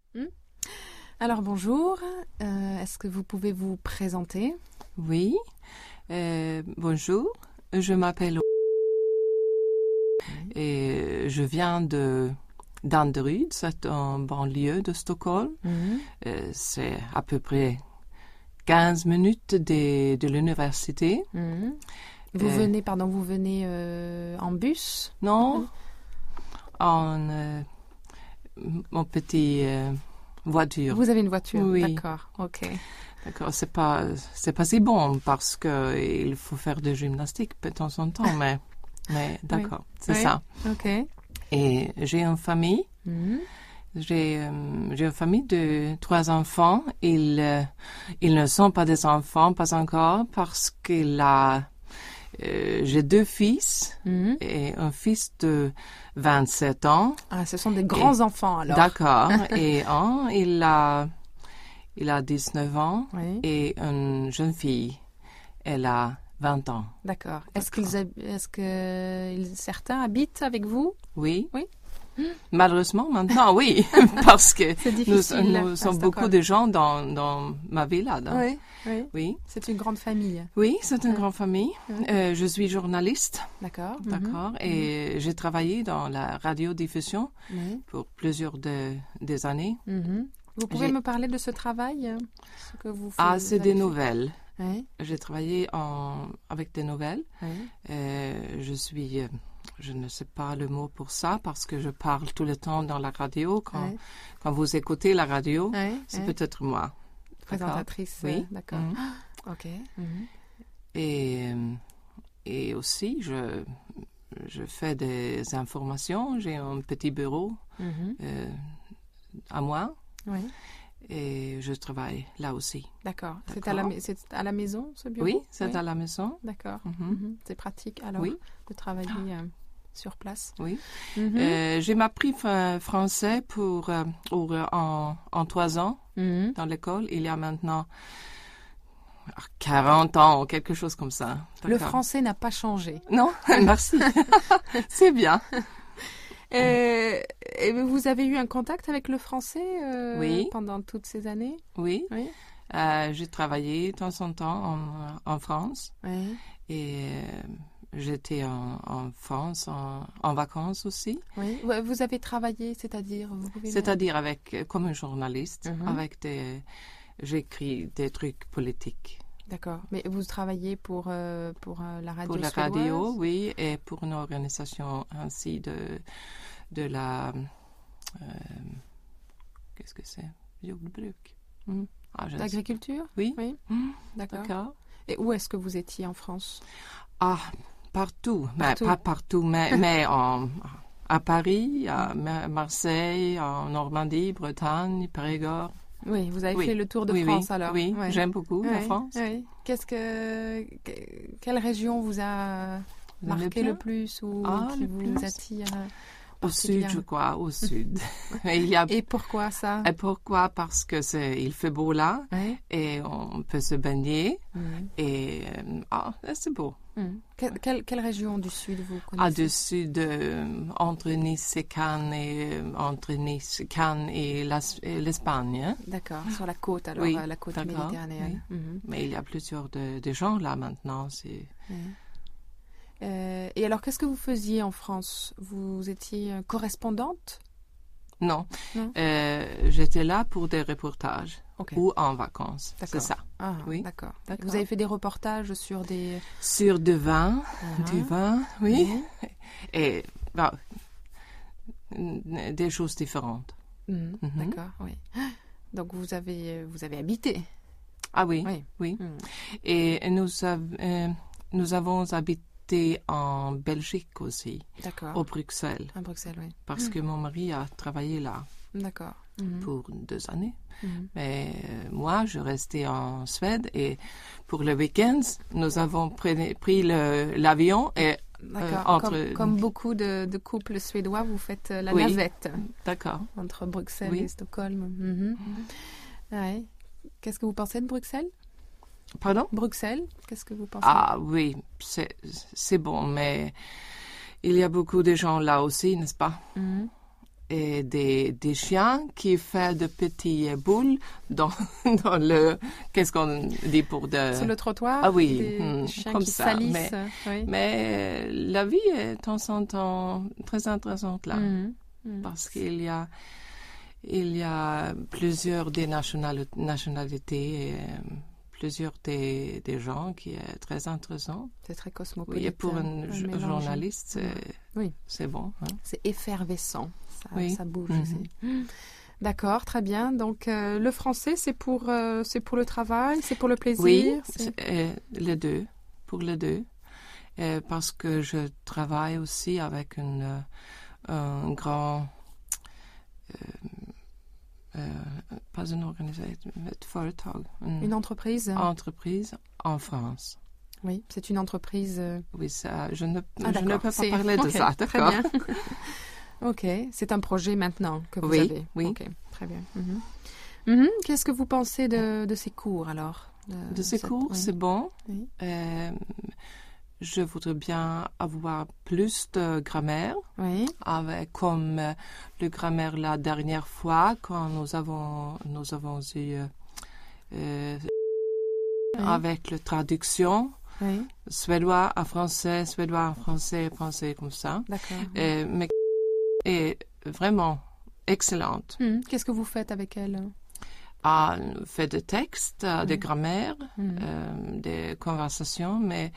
Hmm. Alors bonjour, est-ce que vous pouvez vous présenter? Oui, bonjour, je m'appelle et je viens de Danderyd, c'est en banlieue de Stockholm. C'est à peu près 15 minutes de l'université. Vous venez en bus? Non, en mon petit voiture. Vous avez une voiture? Oui. D'accord, ok. D'accord, c'est pas si bon parce que il faut faire de gymnastique de temps en temps, mais d'accord, c'est ça. Ok. Et j'ai une famille. J'ai une famille de 3 enfants. Ils ne sont pas des enfants, pas encore, parce que j'ai 2 fils et un fils de 27 ans. Ah, ce sont des grands enfants alors. D'accord. Et il a 19 ans et une jeune fille, elle a 20 ans. D'accord. Est-ce que certains habitent avec vous? Oui. Oui. Malheureusement, maintenant, oui, parce que nous sommes beaucoup de gens dans ma villa. Oui. C'est une grande famille. Oui, c'est une grande famille. Je suis journaliste. D'accord. D'accord. Et j'ai travaillé dans la radiodiffusion pour plusieurs des années. Vous pouvez me parler de ce travail, ce que vous faites? Ah, c'est des nouvelles. Oui. J'ai travaillé avec des nouvelles. Oui. Je ne sais pas le mot pour ça parce que je parle tout le temps dans la radio. Quand vous écoutez la radio, c'est peut-être moi. Présentatrice. Oui. D'accord. Ok. Et aussi, je fais des informations. J'ai un petit bureau à moi. Oui. Et je travaille là aussi. D'accord. C'est à la maison, ce bureau? Oui, c'est à la maison. D'accord. C'est pratique, alors, de travailler sur place. Oui. J'ai appris français en 3 ans dans l'école. Il y a maintenant 40 ans ou quelque chose comme ça. Le français n'a pas changé. Non, merci. C'est bien. Et vous avez eu un contact avec le français pendant toutes ces années? Oui. J'ai travaillé de temps en temps en France. Oui. Et j'étais en France en vacances aussi. Oui. Vous avez travaillé, c'est-à-dire? C'est-à-dire comme un journaliste. J'écris des trucs politiques. D'accord. Mais vous travaillez pour la radio Pour la suédoise? radio, oui, et pour une organisation ainsi de la... qu'est-ce que c'est? Jordbruk. L'agriculture? Oui. D'accord. Et où est-ce que vous étiez en France? Ah, partout. Mais pas partout, mais à Paris, à Marseille, en Normandie, Bretagne, Périgord. Oui, vous avez fait le tour de France alors. Oui, j'aime beaucoup la France. Oui. Quelle région vous a marqué le plus ou qui vous attire? Au sud, je crois, au sud. Et pourquoi ça? Et pourquoi? Parce que il fait beau là et on peut se baigner et c'est beau. Quelle région du sud vous connaissez? Du sud, entre Nice et Cannes et l'Espagne. D'accord, sur la côte alors, la côte méditerranéenne. Oui. Mais il y a plusieurs de gens là maintenant. Et alors, qu'est-ce que vous faisiez en France? Vous étiez correspondante? Non. J'étais là pour des reportages ou en vacances. C'est ça. Ah, oui. D'accord. Vous avez fait des reportages sur des... Sur du vin, oui. Et des choses différentes. D'accord, oui. Donc, vous avez habité? Ah oui. Et nous avons habité en Belgique aussi, au Bruxelles. À Bruxelles, oui. Parce que mon mari a travaillé là. D'accord. Pour 2 années. Mais moi, je restais en Suède et pour le week-end, nous avons pris l'avion et comme beaucoup de couples suédois, vous faites la navette. D'accord. Entre Bruxelles et Stockholm. Ouais. Qu'est-ce que vous pensez de Bruxelles? Pardon? Bruxelles, qu'est-ce que vous pensez? Ah oui, c'est bon, mais il y a beaucoup de gens là aussi, n'est-ce pas? et des chiens qui font de petites boules dans le... Qu'est-ce qu'on dit pour de... Sur le trottoir? Ah oui, des chiens comme qui ça. salissent. Mais la vie est de temps en temps très intéressante là. Parce qu'il y a plusieurs des nationalités et plusieurs des gens qui est très intéressant. C'est très cosmopolite. Oui, et pour un journaliste, c'est bon. Hein. C'est effervescent, ça bouge aussi. D'accord, très bien. Donc le français, c'est pour le travail, c'est pour le plaisir? Oui, les deux, pour les deux. Parce que je travaille aussi avec un grand... pas une organisation, ett företag. Une entreprise? Entreprise en France. Oui, c'est une entreprise... Oui, ça, je ne peux pas parler de ça, d'accord. Très bien. Ok, c'est un projet maintenant que vous avez. Oui, ok, très bien. Qu'est-ce que vous pensez de ces cours alors? De ces cours, c'est bon. Oui. Je voudrais bien avoir plus de grammaire, comme le grammaire la dernière fois quand nous avons eu avec la traduction suédois en français, français comme ça. D'accord. Mais est vraiment excellente. Qu'est-ce que vous faites avec elle? Fait des textes, des grammaires, des conversations, mais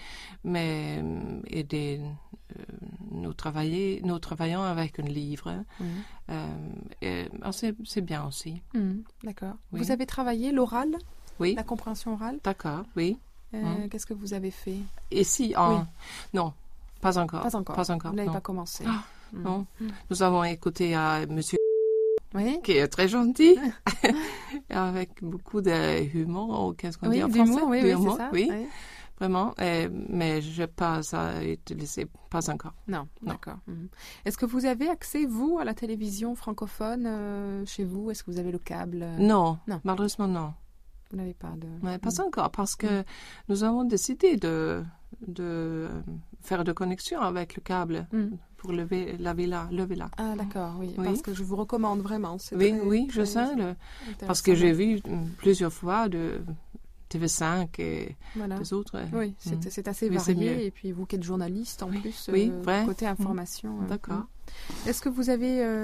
nous travaillons avec un livre. C'est bien aussi. D'accord. Oui. Vous avez travaillé l'oral? Oui. La compréhension orale? D'accord, oui. Qu'est-ce que vous avez fait? Ici, non, pas encore. Pas encore. Vous n'avez pas commencé. Non. Nous avons écouté Monsieur qui est très gentil, avec beaucoup d'humour, ou qu'est-ce qu'on dit en français? Oui, c'est ça. Oui, vraiment, mais je n'ai pas utilisé, pas encore. Non. D'accord. Est-ce que vous avez accès, vous, à la télévision francophone chez vous? Est-ce que vous avez le câble? Non, malheureusement non. Vous n'avez pas de... pas encore, parce que nous avons décidé de faire de connexion avec le câble pour lever la villa. Ah d'accord, oui, parce que je vous recommande vraiment. Oui, je sais, parce que j'ai vu plusieurs fois de TV5 et des autres. Oui, c'est assez varié, et puis vous qui êtes journaliste en plus, côté information. D'accord. Est-ce que vous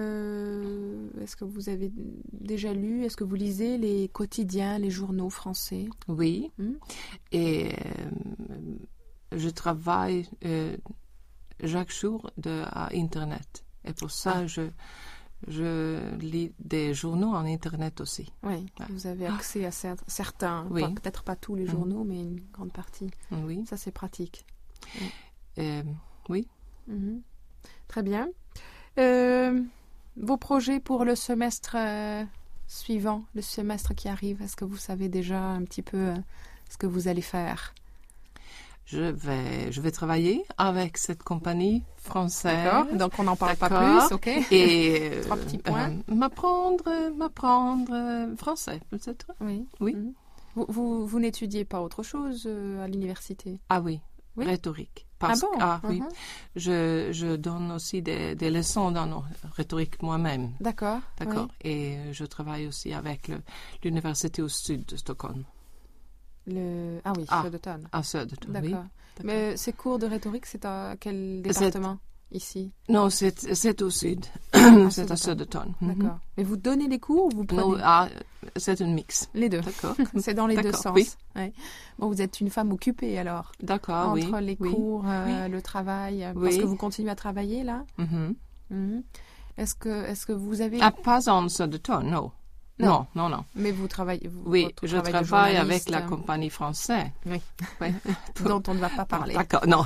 avez déjà lu, est-ce que vous lisez les quotidiens, les journaux français? Oui, et je travaille chaque jour à Internet. Et pour ça, je lis des journaux en Internet aussi. Oui, vous avez accès à certains, peut-être pas tous les journaux, mais une grande partie. Oui. Ça, c'est pratique. Oui. Très bien. Vos projets pour le semestre suivant, le semestre qui arrive, est-ce que vous savez déjà un petit peu ce que vous allez faire? Je vais travailler avec cette compagnie française. D'accord, donc on n'en parle pas plus, ok. Et 3 petits points. M'apprendre français, peut-être. Oui. Vous n'étudiez pas autre chose à l'université? Ah oui, rhétorique. Oui. Je donne aussi des leçons dans rhétorique moi-même. D'accord. Et je travaille aussi avec l'université au sud de Stockholm. Södertörn. Södertörn, d'accord. Oui. Mais ces cours de rhétorique, c'est à quel département ici? Non, c'est au sud. C'est à Södertörn. D'accord. Mais vous donnez les cours ou vous prenez? Non, c'est un mix. Les deux. D'accord. C'est dans les deux sens. Oui. Bon, vous êtes une femme occupée alors. D'accord, Entre les cours, le travail. Parce que vous continuez à travailler là. Est-ce que vous avez... pas en Södertörn, non. Non. Mais vous travaillez... je travaille avec la compagnie française. Oui. Dont on ne va pas parler. D'accord, non.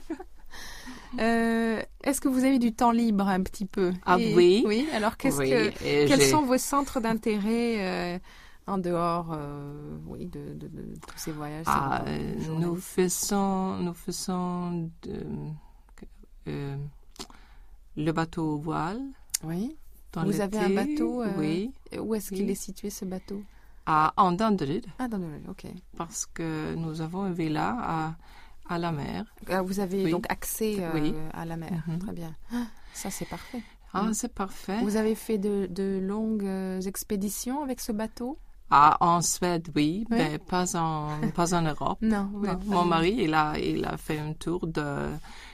Est-ce que vous avez du temps libre un petit peu? Oui. Oui, alors quels sont vos centres d'intérêt en dehors de tous ces voyages? Nous faisons le bateau voile. Oui. Vous avez un bateau? Oui. Où est-ce qu'il est situé, ce bateau? En Danderyd. Ah, Danderyd, ok. Parce que nous avons une villa à la mer. Vous avez donc accès à la mer. Très bien. Ça, c'est parfait. Ah, c'est parfait. Vous avez fait de longues expéditions avec ce bateau? Ah, en Suède, oui, Oui. mais pas en Europe. Non, vous Non. n'êtes pas Mon allé. mari, il a fait un tour de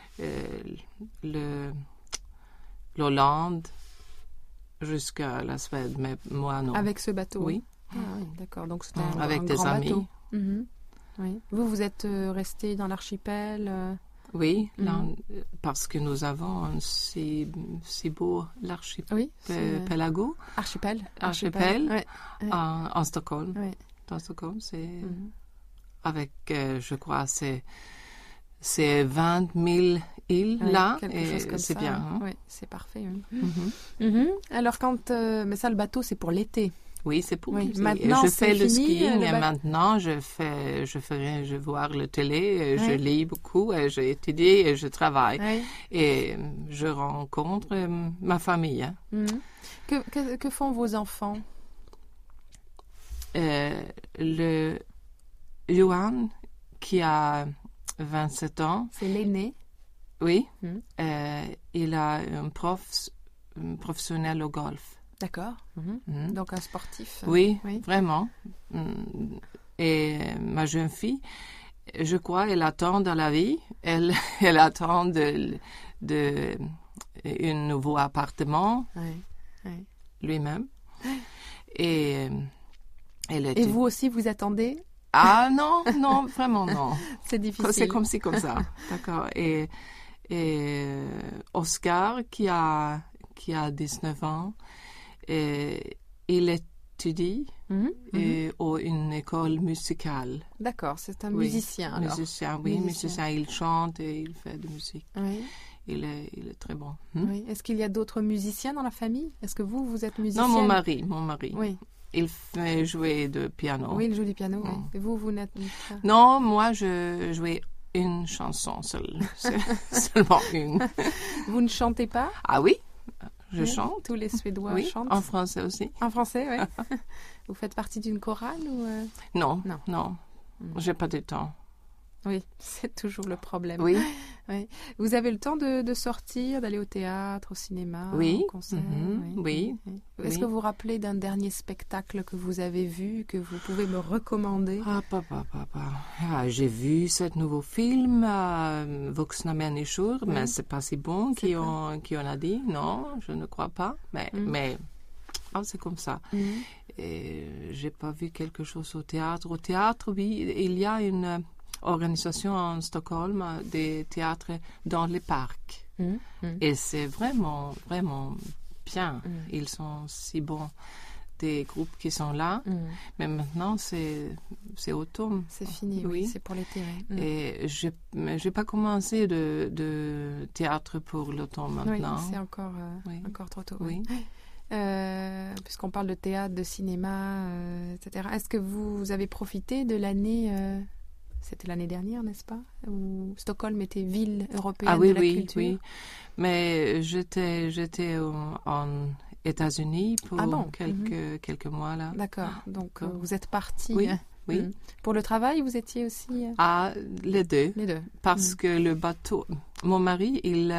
l'Hollande jusqu'à la Suède, mais moi non. Avec ce bateau? Oui. Ah, oui, d'accord. Donc c'était Avec un des grand amis. bateau. Mhm. Oui. Vous êtes resté dans l'archipel? Oui, là, Mhm. parce que nous avons un si beau Oui, c'est l'archipelago archipel. Archipel. Ouais. en Stockholm. Ouais. Dans Stockholm, c'est Mhm. avec, je crois, c'est 20 000 îles Ouais, là, quelque et chose comme c'est ça. bien. Hein? Oui, c'est parfait. Oui. Mhm. Mhm. Alors mais ça, le bateau, c'est pour l'été. Oui, c'est pour Oui, l'été. maintenant, Je c'est fais le fini, skiing le et bac- maintenant je vois le télé, et je Ouais. lis beaucoup, et j'étudie et je travaille. Oui. Et je rencontre ma famille. Hein. Mhm. Que font vos enfants? Le Johan, qui a 27 ans, C'est l'aîné. oui, Mhm. il a un professionnel au golf. D'accord. Mhm. Mhm. Donc un sportif. Oui, Oui. vraiment. Et ma jeune fille, je crois, elle attend dans la vie, elle attend de un nouveau appartement Oui. Oui. lui-même. Et elle Et vous aussi, vous attendez? Ah non, non, vraiment non. C'est difficile. C'est comme ci, comme ça. D'accord. Et Oscar, qui a 19 ans, il étudie Mhm. Mhm. à une école musicale. D'accord, c'est un Oui, musicien alors. Musicien, oui, Musicien. musicien. Il chante et il fait de musique. Oui. Il est très bon. Oui. Est-ce qu'il y a d'autres musiciens dans la famille? Est-ce que vous êtes musicienne? Non, mon mari. Oui. Il fait jouer de piano. Oui, il joue du piano. Oh. Oui. Et vous n'êtes pas... Non, moi, je jouais une chanson seule. Seulement une. Vous ne chantez pas? Ah oui, je Oui. chante. Tous les Suédois Oui, chantent. en français aussi. En français, oui. Vous faites partie d'une chorale ou Non, Non. non. J'ai pas de temps. Oui, c'est toujours le problème. Oui, Oui. Vous avez le temps de sortir, d'aller au théâtre, au cinéma, Oui. au concert? Oui. Est-ce Oui. que vous vous rappelez d'un dernier spectacle que vous avez vu, que vous pouvez me recommander? Ah, papa. Ah, j'ai vu ce nouveau film, Vuxna människor, mais c'est pas si bon C'est qui on a dit. Non, je ne crois pas. Mais c'est comme ça. Mhm. Et j'ai pas vu quelque chose au théâtre. Au théâtre, oui, il y a une organisation en Stockholm des théâtres dans les parcs. Mhm. Mhm. Et c'est vraiment, vraiment bien. Mhm. Ils sont si bons, des groupes qui sont là. Mhm. Mais maintenant, c'est automne. C'est fini, oui. C'est pour l'été. Oui. Et j'ai pas commencé de théâtre pour l'automne Oui, maintenant. c'est encore, Oui. encore trop tôt. Oui. Puisqu'on parle de théâtre, de cinéma, etc. Est-ce que vous avez profité de l'année, c'était l'année dernière, n'est-ce pas, où Stockholm était ville européenne de la culture? Oui. Mais j'étais en États-Unis pour Ah bon? quelques mois là. D'accord. Donc vous êtes parti. Oui, oui. Pour le travail, vous étiez aussi Ah, les deux. les deux. Parce que le bateau, mon mari,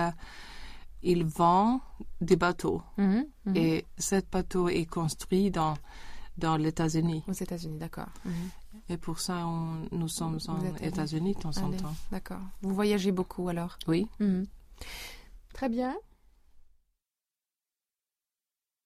il vend des bateaux. Mhm, mhm. Et ce bateau est construit dans les États-Unis. Aux États-Unis, d'accord. Mhm. Et pour ça, nous sommes Vous en êtes allés. États-Unis de temps en Allez, temps. d'accord. Vous voyagez beaucoup alors? Oui. Mhm. Très bien.